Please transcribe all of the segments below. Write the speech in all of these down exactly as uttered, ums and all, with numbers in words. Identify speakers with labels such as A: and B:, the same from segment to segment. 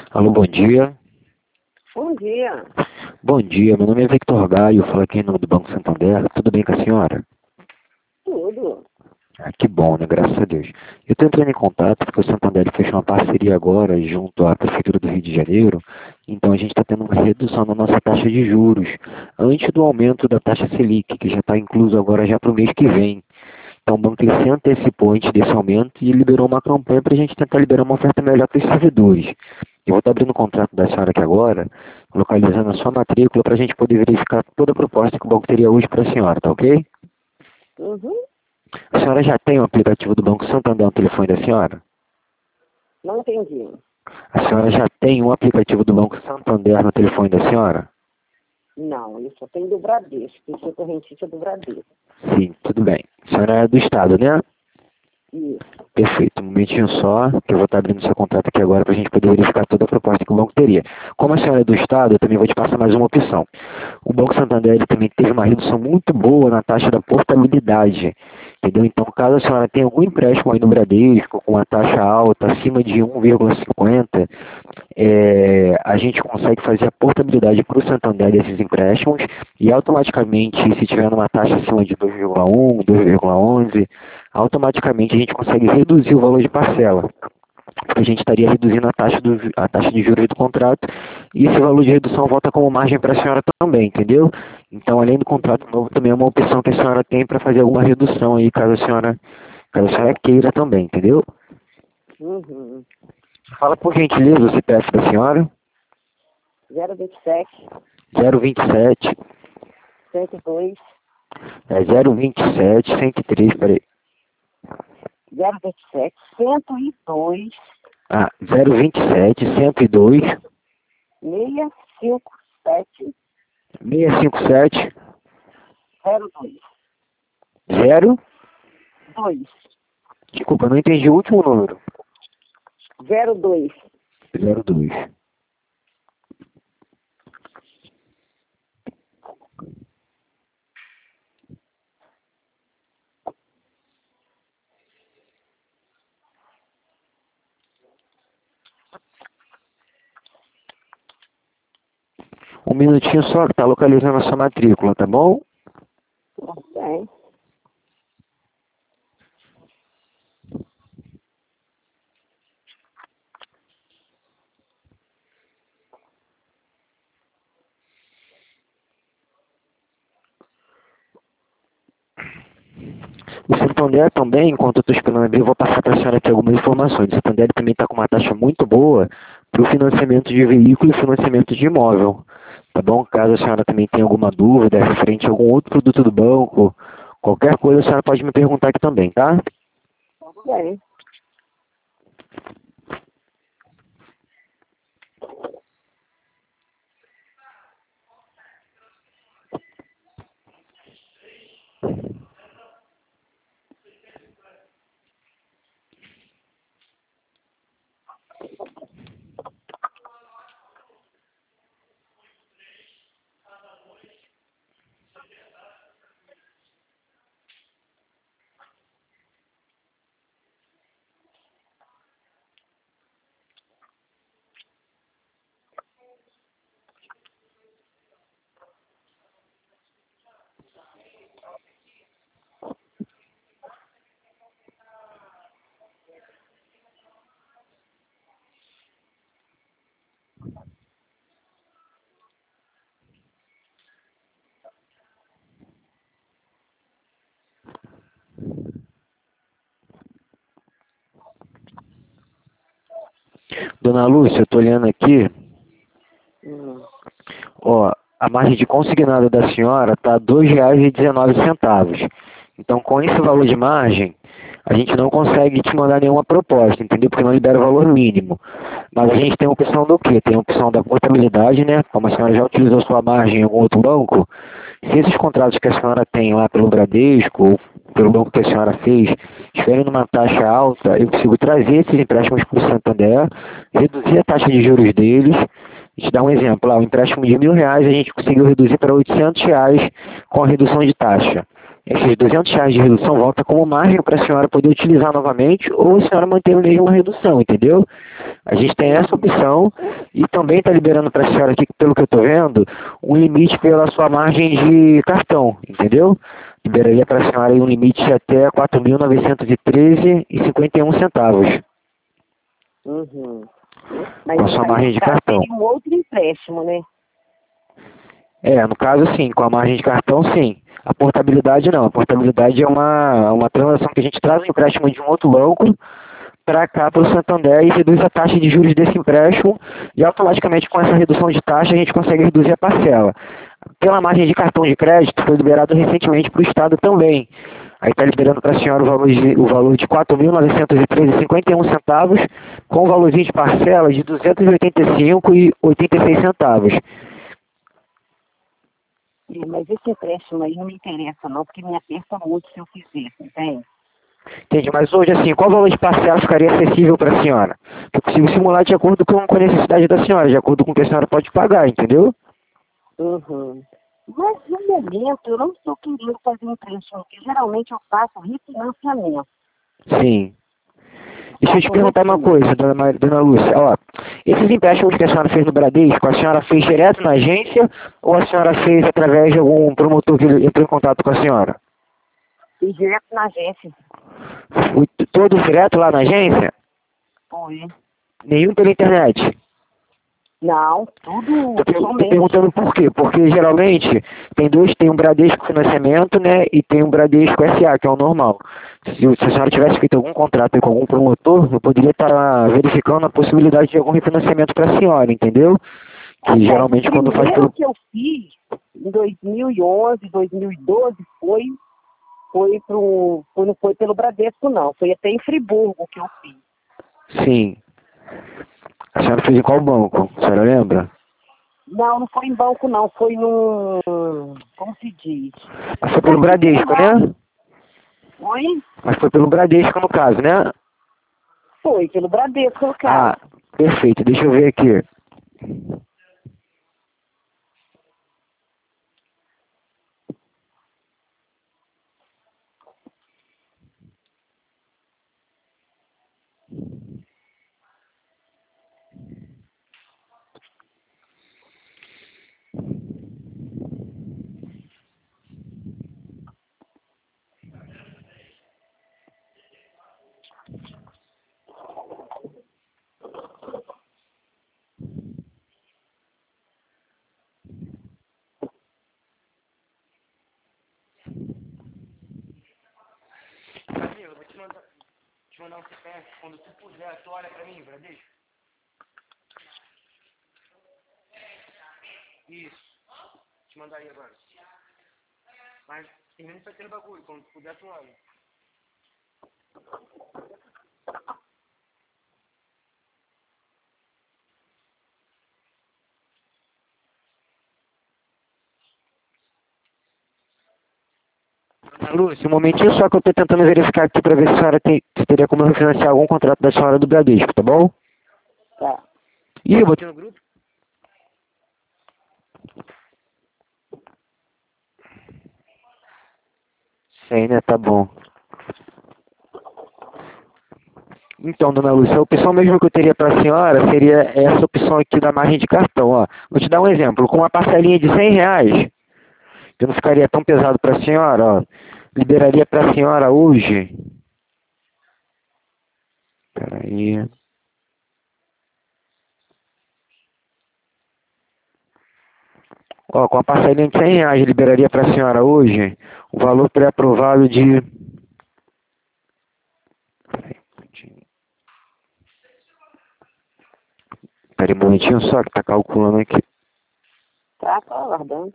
A: Alô, bom dia.
B: Bom dia.
A: Bom dia, meu nome é Victor Gaio, falo aqui em nome do Banco Santander. Tudo bem com a senhora?
B: Tudo.
A: Ah, que bom, né? Graças a Deus. Eu estou entrando em contato porque o Santander fechou uma parceria agora junto à Prefeitura do Rio de Janeiro. Então a gente está tendo uma redução na nossa taxa de juros, antes do aumento da taxa Selic, que já está incluso agora já para o mês que vem. Então o banco ele se antecipou antes desse aumento e liberou uma campanha para a gente tentar liberar uma oferta melhor para os servidores. Eu vou estar abrindo o contrato da senhora aqui agora, localizando a sua matrícula para a gente poder verificar toda a proposta que o banco teria hoje para a senhora, tá ok?
B: Uhum.
A: A senhora já tem o aplicativo do Banco Santander no telefone da senhora?
B: Não entendi.
A: A senhora já tem um aplicativo do Banco Santander no telefone da senhora?
B: Não, eu só tenho do Bradesco. Eu sou correntista do Bradesco.
A: Sim, tudo bem. A senhora é do Estado, né?
B: Isso.
A: Perfeito, um momentinho só, que eu vou estar abrindo seu contrato aqui agora para a gente poder verificar toda a proposta que o banco teria. Como a senhora é do Estado, eu também vou te passar mais uma opção. O Banco Santander ele também teve uma redução muito boa na taxa da portabilidade, entendeu? Então, caso a senhora tenha algum empréstimo aí no Bradesco, com uma taxa alta, acima de um vírgula cinquenta, é, a gente consegue fazer a portabilidade para o Santander desses empréstimos e automaticamente, se tiver numa taxa acima de dois vírgula um, dois vírgula onze, automaticamente a gente consegue reduzir o valor de parcela. Porque a gente estaria reduzindo a taxa, do, a taxa de juros do contrato e esse valor de redução volta como margem para a senhora também, entendeu? Então, além do contrato novo, também é uma opção que a senhora tem para fazer alguma redução aí, caso a senhora, caso a senhora queira também, entendeu?
B: Uhum.
A: Fala por gentileza o C P F da senhora.
B: zero vinte e sete,
A: zero vinte e sete,
B: cento e dois,
A: é zero vinte e sete, cento e três, peraí.
B: zero vinte e sete, cento e dois,
A: Ah, zero vinte e sete, cento e dois,
B: seiscentos e cinquenta e sete,
A: seiscentos e cinquenta e sete,
B: zero dois.
A: zero,
B: dois.
A: desculpa, não entendi o último número.
B: zero dois.
A: zero dois. Um minutinho só que tá localizando a sua matrícula, tá bom?
B: Tem.
A: O Santander também, enquanto eu estou esperando abrir, eu vou passar para a senhora aqui algumas informações. O Santander também está com uma taxa muito boa para o financiamento de veículo e financiamento de imóvel. Tá bom? Caso a senhora também tenha alguma dúvida referente a algum outro produto do banco, qualquer coisa a senhora pode me perguntar aqui também, tá?
B: Tudo bem.
A: Dona Lúcia, eu estou olhando aqui,
B: Hum.
A: ó, a margem de consignado da senhora está dois reais e dezenove centavos. Então, com esse valor de margem, a gente não consegue te mandar nenhuma proposta, entendeu? Porque não libera o valor mínimo. Mas a gente tem a opção do quê? Tem a opção da portabilidade, né? Como a senhora já utilizou sua margem em algum outro banco, se esses contratos que a senhora tem lá pelo Bradesco ou pelo banco que a senhora fez estiverem numa taxa alta, eu consigo trazer esses empréstimos para o Santander, reduzir a taxa de juros deles. A gente dá um exemplo, lá, o empréstimo de mil reais a gente conseguiu reduzir para oitocentos reais com a redução de taxa. Esses duzentos reais de redução volta como margem para a senhora poder utilizar novamente ou a senhora manter a mesma redução, entendeu? A gente tem essa opção e também está liberando para a senhora aqui, pelo que eu estou vendo, um limite pela sua margem de cartão, entendeu? Liberaria para a senhora aí um limite de até quatro mil novecentos e treze reais e cinquenta e um centavos.
B: Uhum. Mas
A: Com a
B: isso
A: sua
B: aí,
A: margem
B: no
A: de
B: caso,
A: cartão.
B: seria um outro empréstimo, né?
A: É, no caso sim, com a margem de cartão sim. A portabilidade não. A portabilidade é uma, uma transação que a gente traz um empréstimo de um outro banco para cá, para o Santander, e reduz a taxa de juros desse empréstimo, e automaticamente com essa redução de taxa a gente consegue reduzir a parcela. Pela margem de cartão de crédito, foi liberado recentemente para o Estado também. Aí está liberando para a senhora o valor de, o valor de quatro mil novecentos e treze reais e cinquenta e um centavos, com o valorzinho de parcela de duzentos e oitenta e cinco reais e oitenta e seis centavos.
B: É, mas esse empréstimo aí não me interessa não, porque me aperta muito se eu fizer, entende?
A: Entendi, mas hoje assim, qual valor de parcela ficaria acessível para a senhora? Eu consigo simular de acordo com, com a necessidade da senhora, de acordo com o que a senhora pode pagar, entendeu?
B: Uhum. Mas no momento eu não estou querendo fazer empréstimo, porque geralmente eu faço refinanciamento.
A: Sim. Deixa eu te
B: Faço
A: perguntar uma
B: refinanciamento.
A: coisa, dona, Mar... dona Lúcia. Ó, esses empréstimos que a senhora fez no Bradesco, a senhora fez direto na agência ou a senhora fez através de algum promotor que entrou em contato com a senhora?
B: E direto na agência.
A: Foi todo direto lá na agência?
B: Foi.
A: Nenhum pela internet?
B: Não, tudo
A: Tô, per- tô
B: pessoalmente.
A: perguntando por quê? Porque geralmente tem dois, tem um Bradesco Financiamento, né, e tem um Bradesco S A, que é o normal. Se, se a senhora tivesse feito algum contrato aí com algum promotor, eu poderia estar verificando a possibilidade de algum refinanciamento para a senhora, entendeu? Que
B: Então, o
A: geralmente quando faz
B: primeiro
A: pelo...
B: que eu fiz, em dois mil e onze, dois mil e doze, foi, foi pro, foi, não foi pelo Bradesco, não. Foi até em Friburgo que eu fiz.
A: Sim. A senhora fez em qual banco? A senhora lembra?
B: Não, não foi em banco, não. Foi num... Como se diz?
A: Mas foi pelo Bradesco, né?
B: Foi?
A: Mas foi pelo Bradesco no caso, né?
B: Foi, pelo Bradesco, no
A: Ah,
B: caso.
A: perfeito. Deixa eu ver aqui. Eu vou te mandar, te mandar um C P F. Quando tu puder, tu olha pra mim, Bradesco. Isso. Te mandar aí agora. Mas termina isso aqui no bagulho. Quando tu puder, tu olha. Dona Lúcia, um momentinho só que eu tô tentando verificar aqui pra ver se a senhora tem, se teria como refinanciar algum contrato da senhora do Bradesco, tá bom?
B: Tá.
A: Ih, eu botei no grupo. Sei, né? Tá bom. Então, dona Lúcia, a opção mesmo que eu teria para a senhora seria essa opção aqui da margem de cartão, ó. Vou te dar um exemplo. Com uma parcelinha de cem reais, que não ficaria tão pesado para a senhora, ó. Liberaria para a senhora hoje. Peraí. Ó, com a parcelinha de cem reais, liberaria para a senhora hoje o valor pré-aprovado de... Peraí, um minutinho. Peraí um momentinho só que tá calculando aqui.
B: Tá, tô aguardando.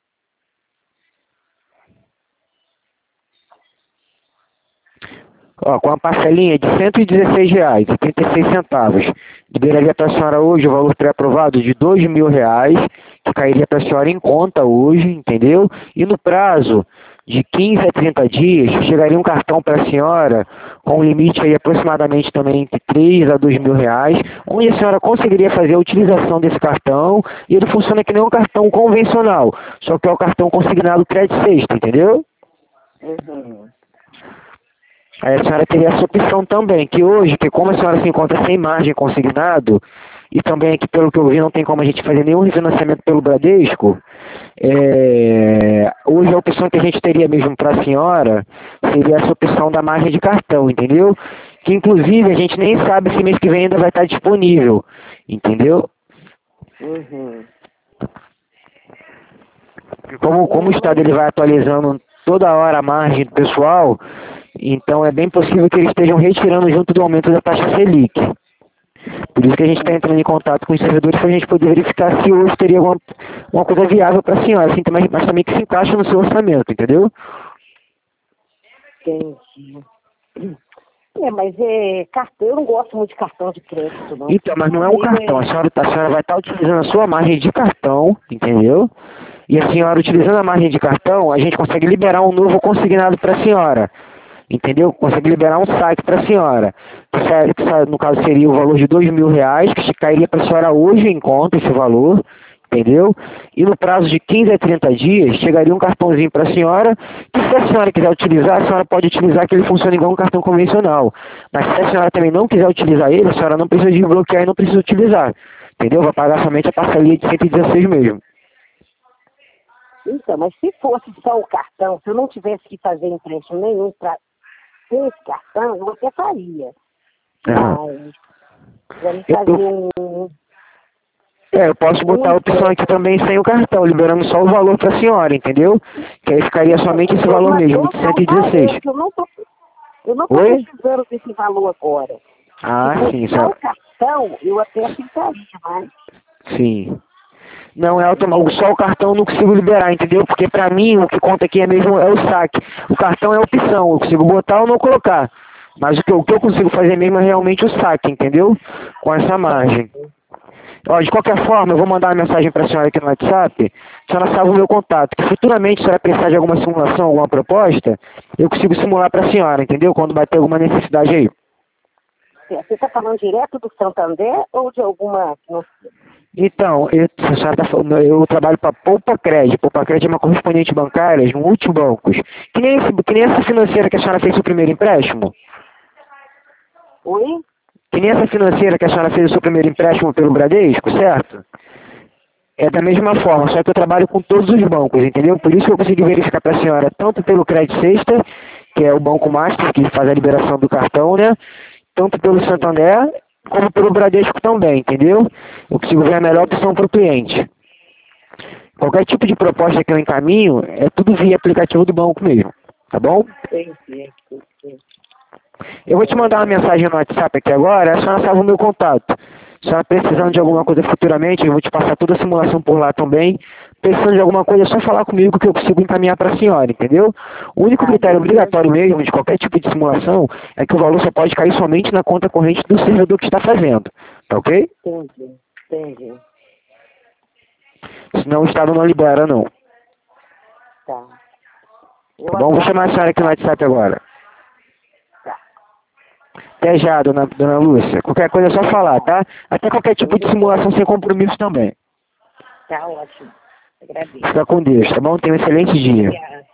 A: Ó, com a parcelinha de cento e dezesseis reais e trinta e seis centavos, liberaria para a senhora hoje o valor pré-aprovado de dois mil reais, que cairia para a senhora em conta hoje, entendeu? E no prazo de quinze a trinta dias, chegaria um cartão para a senhora com um limite aí aproximadamente também entre três a dois mil reais, onde a senhora conseguiria fazer a utilização desse cartão, e ele funciona que nem um cartão convencional, só que é o cartão consignado crédito sexta, entendeu?
B: Uhum.
A: Aí a senhora teria essa opção também, que hoje, que como a senhora se encontra sem margem consignado, e também aqui pelo que eu vi não tem como a gente fazer nenhum refinanciamento pelo Bradesco, é, hoje a opção que a gente teria mesmo para a senhora seria essa opção da margem de cartão, entendeu? Que inclusive a gente nem sabe se mês que vem ainda vai estar disponível, entendeu?
B: Uhum.
A: Como, como o Estado ele vai atualizando toda hora a margem do pessoal, então é bem possível que eles estejam retirando junto do aumento da taxa Selic. Por isso que a gente está entrando em contato com os servidores para a gente poder verificar se hoje teria alguma uma coisa viável para a senhora, assim, mas, mas também que se encaixa no seu orçamento, entendeu?
B: Entendi. É, mas é, cartão, eu não gosto muito de cartão de crédito, não.
A: Então, mas não é um cartão. A senhora, a senhora vai estar utilizando a sua margem de cartão, entendeu? E a senhora, utilizando a margem de cartão, a gente consegue liberar um novo consignado para a senhora. Entendeu? Consegue liberar um saque para a senhora. Que, que, no caso seria o valor de dois mil reais, que cairia para a senhora hoje em conta esse valor. Entendeu? E no prazo de quinze a trinta dias, chegaria um cartãozinho para a senhora, que se a senhora quiser utilizar, a senhora pode utilizar, que ele funciona igual um cartão convencional. Mas se a senhora também não quiser utilizar ele, a senhora não precisa desbloquear e não precisa utilizar. Entendeu? Vai pagar somente a parcelia de cento e dezesseis mesmo.
B: Então, mas se fosse só o cartão, se eu não tivesse que fazer empréstimo nenhum para ter esse cartão, eu até faria.
A: Uhum.
B: Mas vamos fazer um...
A: É, eu posso botar a opção aqui também sem o cartão, liberando só o valor para a senhora, entendeu? Que aí ficaria somente esse valor mesmo, de cento e dezesseis.
B: Eu não tô, eu não tô precisando desse valor agora.
A: Ah, sim.
B: Só o cartão, eu até aceitaria, mas...
A: Sim. Não, é automático. Só o cartão eu não consigo liberar, entendeu? Porque pra mim o que conta aqui é mesmo é o saque. O cartão é opção, eu consigo botar ou não colocar. Mas o que, eu, o que eu consigo fazer mesmo é realmente o saque, entendeu? Com essa margem. Ó, de qualquer forma, eu vou mandar uma mensagem para a senhora aqui no WhatsApp, a senhora salva o meu contato, que futuramente, se a senhora precisar de alguma simulação, alguma proposta, eu consigo simular para a senhora, entendeu? Quando bater alguma necessidade aí.
B: Você está falando direto do Santander ou de alguma...
A: Então, eu, a senhora tá falando, eu trabalho para Poupa Crédito. Poupa Crédito é uma correspondente bancária de multibancos. Que nem, esse, que nem essa financeira que a senhora fez o primeiro empréstimo.
B: Oi?
A: Que nem essa financeira que a senhora fez o seu primeiro empréstimo pelo Bradesco, certo? É da mesma forma, só que eu trabalho com todos os bancos, entendeu? Por isso que eu consegui verificar para a senhora, tanto pelo Crédito Sexta, que é o Banco Master, que faz a liberação do cartão, né? Tanto pelo Santander, como pelo Bradesco também, entendeu? Eu consigo ver a melhor opção para o cliente. Qualquer tipo de proposta que eu encaminho, é tudo via aplicativo do banco mesmo, tá bom?
B: Sim, sim, sim.
A: Eu vou te mandar uma mensagem no WhatsApp aqui agora, a senhora salva o meu contato. Se a senhora precisando de alguma coisa futuramente, eu vou te passar toda a simulação por lá também. Precisando de alguma coisa, é só falar comigo que eu consigo encaminhar para a senhora, entendeu? O único critério obrigatório mesmo de qualquer tipo de simulação é que o valor só pode cair somente na conta corrente do servidor que está fazendo, tá ok?
B: Entendi, entendi.
A: Senão o Estado não libera, não.
B: Tá.
A: Tá bom, vou chamar a senhora aqui no WhatsApp agora.
B: Tá.
A: Até já, dona, dona Lúcia. Qualquer coisa é só falar, tá? Até qualquer tipo de simulação sem compromisso também.
B: Tá ótimo. Agradeço.
A: Fica com Deus, tá bom? Tenha um excelente dia.
B: Obrigada.